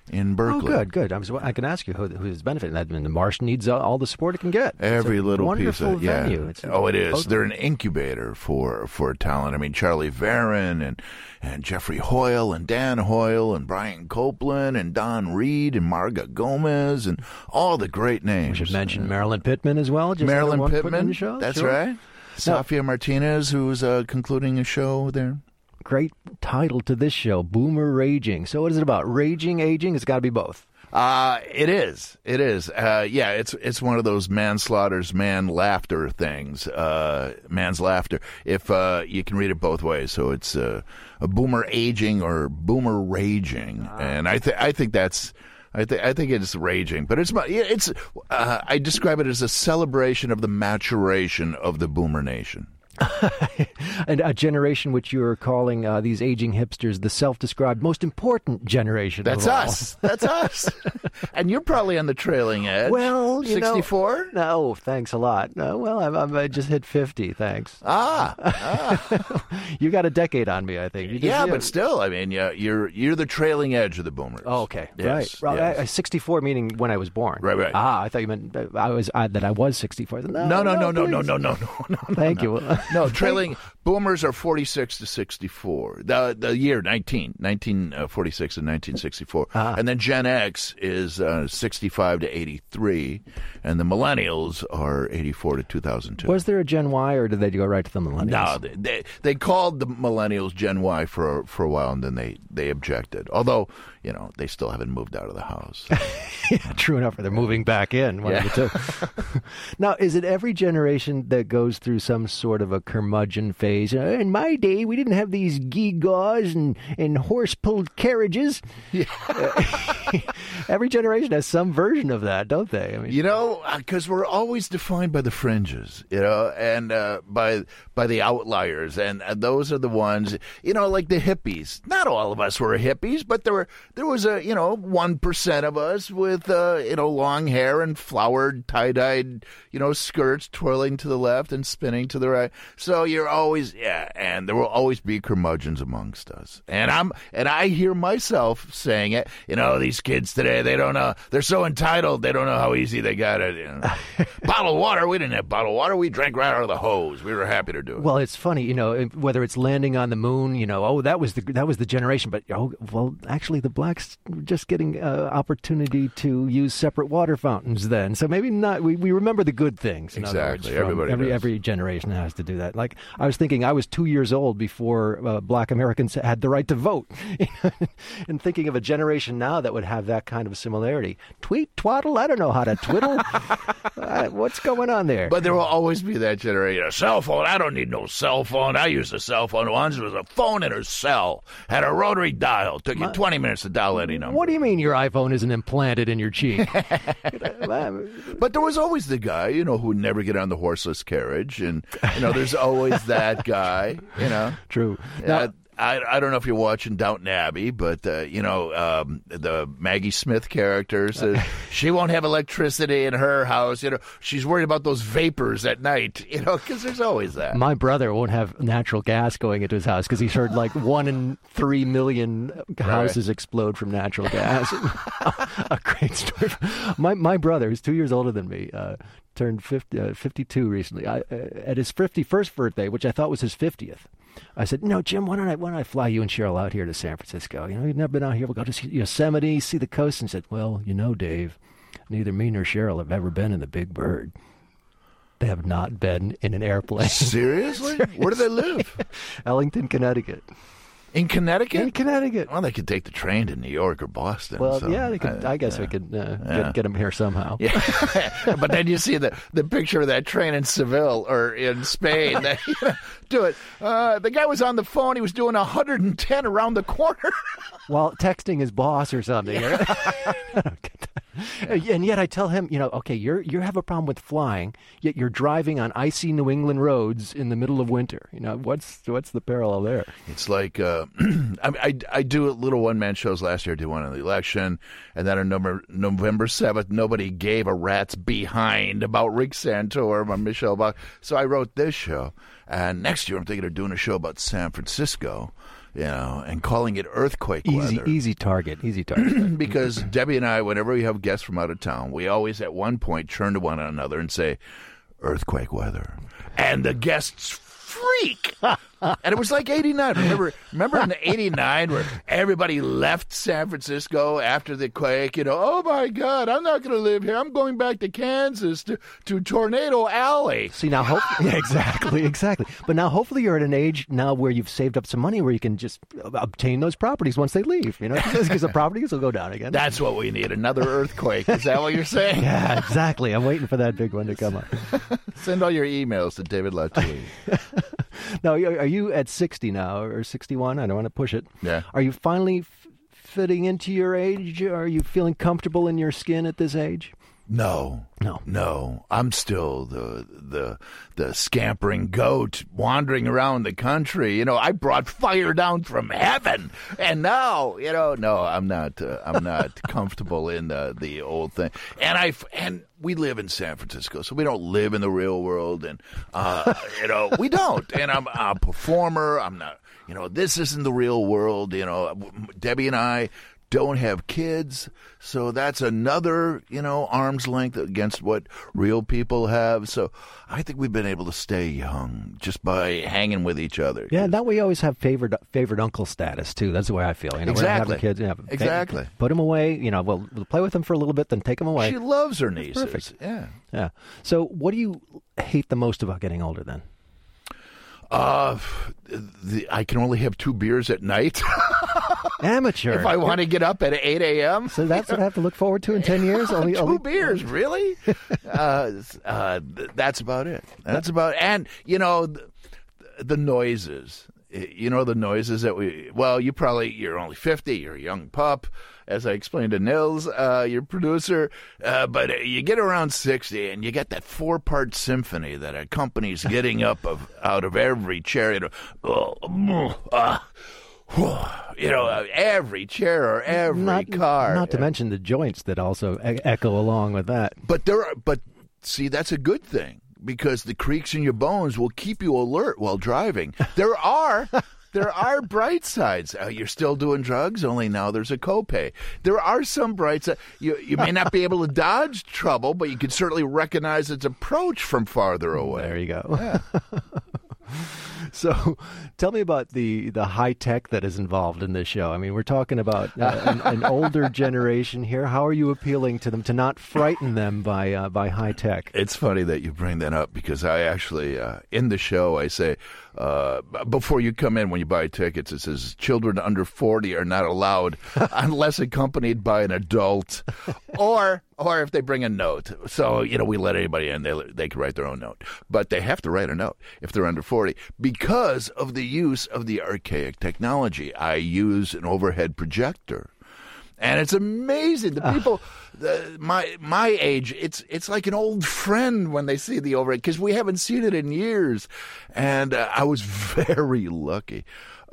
in Berkeley. Oh, good. I can ask you who's benefiting. I mean, the Marsh needs all the support it can get. Every little piece wonderful of venue. It is. They're an incubator for talent. I mean, Charlie Varon and Jeffrey Hoyle and Dan Hoyle and Brian Copeland and Don Reed and Marga Gomez and all the great names. We should mention Marilyn Pittman as well. Just Marilyn Pittman. Show. That's sure. right. Safia Martinez, who's concluding a show there. Great title to this show, Boomer Raging. So what is it about? Raging, aging? It's got to be both. It is. It's one of those manslaughter's man laughter things. Man's laughter. If you can read it both ways, so it's a boomer aging or boomer raging, and I think that's. I think it's raging, but it's. I describe it as a celebration of the maturation of the boomer nation. And a generation which you're calling these aging hipsters the self-described most important generation. That's us. That's us. And you're probably on the trailing edge. Well, 64? No, thanks a lot. No, well, I just hit 50. Thanks. You got a decade on me, I think. But still, I mean, you're the trailing edge of the boomers. Oh, okay, yes, right. Yes. 64 meaning when I was born. Right. I thought you meant that I was 64. No. Thank you. No, trailing boomers are 46 to 64. The year 1946 and 1964, and then Gen X is 65 to 83, and the millennials are 84 to 2002. Was there a Gen Y, or did they go right to the millennials? No, they called the millennials Gen Y for a while, and then they objected. Although they still haven't moved out of the house. Yeah, true enough. Or they're moving back in. One of the two. Now, is it every generation that goes through some sort of a curmudgeon phase? In my day, we didn't have these gewgaws and horse-pulled carriages. Yeah. Every generation has some version of that, don't they? I mean, because we're always defined by the fringes, and by the outliers, and those are the ones, like the hippies. Not all of us were hippies, but there was 1% of us with long hair and flowered tie-dyed skirts twirling to the left and spinning to the right. So you're always and there will always be curmudgeons amongst us. And I hear myself saying it. These kids today, they don't know. They're so entitled. They don't know how easy they got it. Bottled water. We didn't have bottled water. We drank right out of the hose. We were happy to do it. Well, it's funny, whether it's landing on the moon. That was the generation. But actually, the blacks were just getting opportunity to use separate water fountains then. So maybe not. We remember the good things. Exactly. Every generation has to do that. Like I was thinking, I was 2 years old before black Americans had the right to vote, and thinking of a generation now that would have that kind of similarity. Tweet, twaddle, I don't know how to twiddle. What's going on there? But there will always be that generation. A cell phone, I don't need no cell phone. I used a cell phone once. It was a phone in a cell. Had a rotary dial. Took you 20 minutes to dial any number. What do you mean your iPhone isn't implanted in your cheek? But there was always the guy, who would never get on the horseless carriage. And, there's always that guy, True. Now, I don't know if you're watching Downton Abbey, but, the Maggie Smith character says she won't have electricity in her house. She's worried about those vapors at night, because there's always that. My brother won't have natural gas going into his house because he's heard like 1 in 3 million houses explode from natural gas. A great story. My brother, who's 2 years older than me, turned 52 recently. At his 51st birthday, which I thought was his 50th. I said, Jim, why don't I fly you and Cheryl out here to San Francisco? You've never been out here. We'll go to Yosemite, see the coast. And he said, well, Dave, neither me nor Cheryl have ever been in the Big Bird. They have not been in an airplane. Seriously? Where do they live? Ellington, Connecticut. In Connecticut? In Connecticut. Well, they could take the train to New York or Boston. Well, so, they could. I guess we could get them here somehow. Yeah. But then you see the picture of that train in Seville or in Spain. Do it. The guy was on the phone. He was doing 110 around the corner. While texting his boss or something. And yet I tell him, okay, you have a problem with flying, yet you're driving on icy New England roads in the middle of winter. What's the parallel there? It's like I do little one-man shows last year. I did one on the election, and then on November 7th, nobody gave a rat's behind about Rick Santorum, about Michelle Bach. So I wrote this show, and next year I'm thinking of doing a show about San Francisco. and calling it earthquake weather. Easy target. Because Debbie and I, whenever we have guests from out of town, we always at one point turn to one another and say, earthquake weather. And the guests freak. And it was like 89. Remember in 89 where everybody left San Francisco after the quake? Oh, my God, I'm not going to live here. I'm going back to Kansas to Tornado Alley. See, now, exactly. But now hopefully you're at an age now where you've saved up some money where you can just obtain those properties once they leave, because the properties will go down again. That's what we need, another earthquake. Is that what you're saying? Yeah, exactly. I'm waiting for that big one to come up. Send all your emails to David Latouille. Now, are you at 60 now or 61? I don't want to push it. Yeah. Are you finally fitting into your age? Are you feeling comfortable in your skin at this age? No. I'm still the scampering goat wandering around the country. I brought fire down from heaven, and now, no, I'm not comfortable in the old thing. And we live in San Francisco, so we don't live in the real world, and we don't. And I'm a performer. I'm not. This isn't the real world. Debbie and I don't have kids, so that's another, arm's length against what real people have. So I think we've been able to stay young just by hanging with each other. Yeah, that way you always have favored uncle status, too. That's the way I feel. Exactly. Kids, exactly. Put them away, we'll play with them for a little bit, then take them away. She loves her nieces. Perfect. Yeah. So what do you hate the most about getting older, then? I can only have 2 beers at night. Amateur. If I want to get up at 8 a.m. So that's what I have to look forward to in 10 years? Two beers, really? That's about it. And, the noises. The noises that you're only 50, you're a young pup, as I explained to Nils, your producer, but you get around 60 and you get that 4-part symphony that accompanies getting up out of every chair. Every chair or every car. Not to mention the joints that also echo along with that. But see, that's a good thing, because the creaks in your bones will keep you alert while driving. There are bright sides. You're still doing drugs, only now there's a copay. There are some bright sides. You may not be able to dodge trouble, but you can certainly recognize its approach from farther away. There you go. Yeah. So tell me about the high tech that is involved in this show. I mean, we're talking about an older generation here. How are you appealing to them to not frighten them by high tech? It's funny that you bring that up, because I actually, in the show, I say, before you come in, when you buy tickets, it says children under 40 are not allowed unless accompanied by an adult or if they bring a note. So, we let anybody in. They can write their own note. But they have to write a note if they're under 40 because of the use of the archaic technology. I use an overhead projector. And it's amazing. The people, my age, it's like an old friend when they see the overhead, because we haven't seen it in years. And I was very lucky.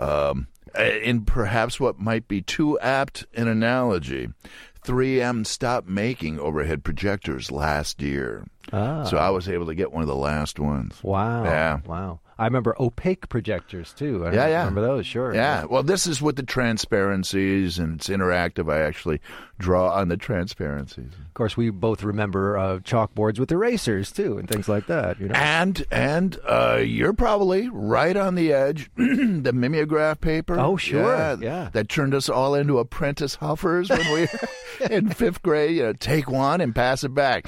In perhaps what might be too apt an analogy, 3M stopped making overhead projectors last year. So I was able to get one of the last ones. Wow. Yeah. Wow. I remember opaque projectors, too. I remember those, sure. Yeah. Well, this is with the transparencies, and it's interactive. I actually draw on the transparencies. Of course, we both remember chalkboards with erasers, too, and things like that. And you're probably right on the edge. The mimeograph paper. Oh, sure. Yeah. That turned us all into apprentice huffers when we were in 5th grade. Take one and pass it back.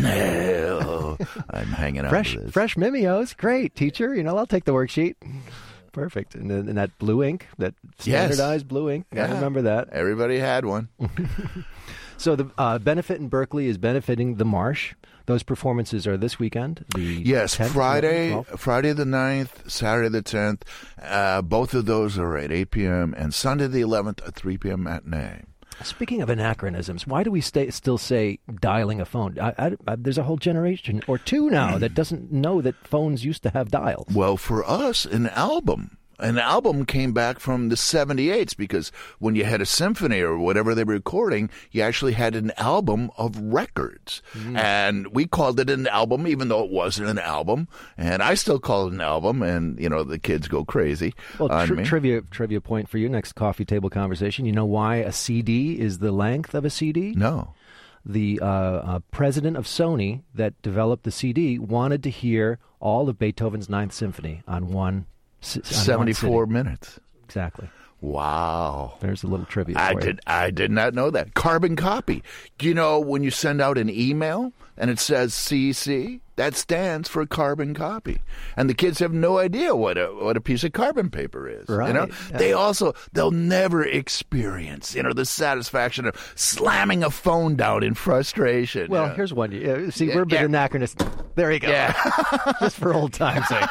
No, I'm hanging out with this. Fresh mimeos. Great, teacher. I'll take the worksheet. Perfect. And then that blue ink, that standardized blue ink. I remember that. Everybody had one. So the benefit in Berkeley is benefiting the Marsh. Those performances are this weekend? Yes, 10th, Friday 12th? Friday the 9th, Saturday the 10th. Both of those are at 8 p.m. and Sunday the 11th at 3 p.m. matinee. Speaking of anachronisms, why do we still say dialing a phone? There's a whole generation or two now that doesn't know that phones used to have dials. Well, for us, an album an album came back from the 78s, because when you had a symphony or whatever they were recording, you actually had an album of records. And we called it an album, even though it wasn't an album. And I still call it an album, and, the kids go crazy on me. Trivia point for you, next coffee table conversation. You know why a CD is the length of a CD? No. The president of Sony that developed the CD wanted to hear all of Beethoven's Ninth Symphony on one 74 minutes. Exactly. Wow. There's a little trivia for you. I did not know that. Carbon copy. Do you know when you send out an email and it says CC? That stands for carbon copy. And the kids have no idea what a piece of carbon paper is. Right. Yeah. They'll never experience, the satisfaction of slamming a phone down in frustration. Well, here's one. See, we're a bit anachronistic. There you go. Yeah. Just for old time's sake.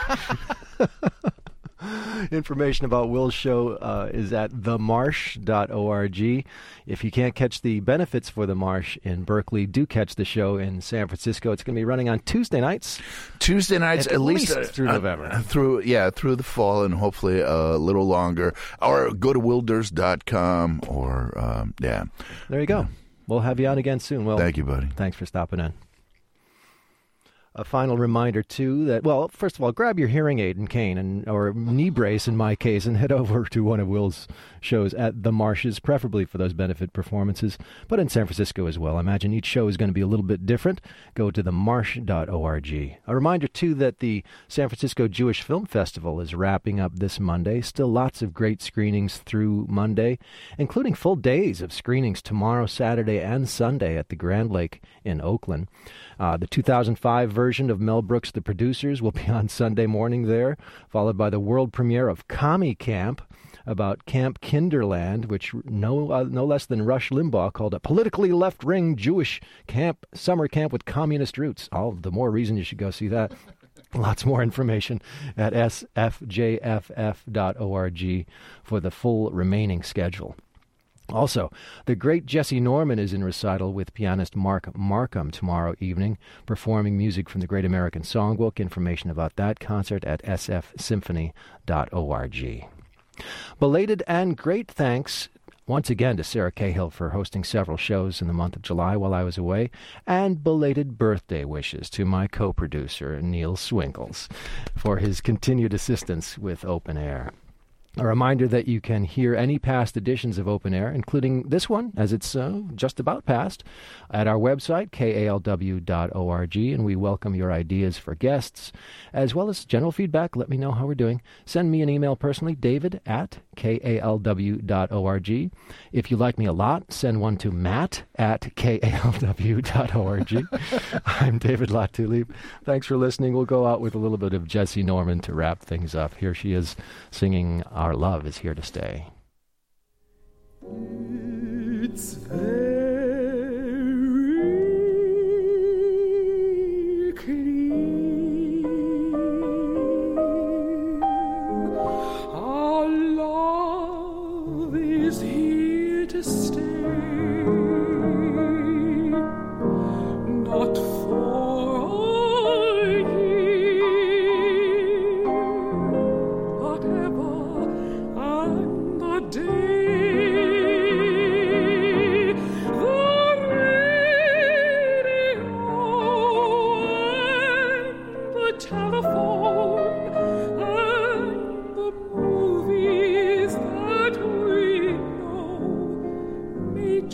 Information about Will's show is at themarsh.org. If you can't catch the benefits for the Marsh in Berkeley, do catch the show in San Francisco. It's going to be running on Tuesday nights. At least through November. Through the fall, and hopefully a little longer. Or go to wilders.com or, There you go. We'll have you on again soon, Will. Thank you, buddy. Thanks for stopping in. A final reminder, too, that, well, first of all, grab your hearing aid and cane, or knee brace in my case, and head over to one of Will's shows at The Marshes, preferably for those benefit performances, but in San Francisco as well. I imagine each show is going to be a little bit different. Go to themarsh.org. A reminder, too, that the San Francisco Jewish Film Festival is wrapping up this Monday. Still lots of great screenings through Monday, including full days of screenings tomorrow, Saturday, and Sunday at the Grand Lake in Oakland. The 2005 version of Mel Brooks' The Producers will be on Sunday morning there, followed by the world premiere of Commie Camp, about Camp Kinderland, which no less than Rush Limbaugh called a politically left-wing Jewish summer camp with communist roots. All the more reason you should go see that. Lots more information at sfjff.org for the full remaining schedule. Also, the great Jesse Norman is in recital with pianist Mark Markham tomorrow evening, performing music from the Great American Songbook. Information about that concert at sfsymphony.org. Belated and great thanks once again to Sarah Cahill for hosting several shows in the month of July while I was away, and belated birthday wishes to my co-producer, Neil Swinkles, for his continued assistance with Open Air. A reminder that you can hear any past editions of Open Air, including this one, as it's just about past, at our website, kalw.org, and we welcome your ideas for guests, as well as general feedback. Let me know how we're doing. Send me an email personally, david@kalw.org. If you like me a lot, send one to matt@kalw.org. I'm David Latulip. Thanks for listening. We'll go out with a little bit of Jesse Norman to wrap things up. Here she is singing Our Love Is Here to Stay. It's very clear. Our love is here to stay. Not for a year, whatever and the day, the radio and the telephone and the movies that we know make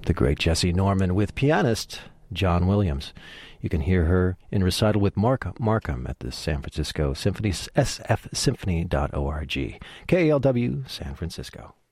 the great Jessie Norman with pianist John Williams. You can hear her in recital with Mark Markham at the San Francisco Symphony, sfsymphony.org. KALW, San Francisco.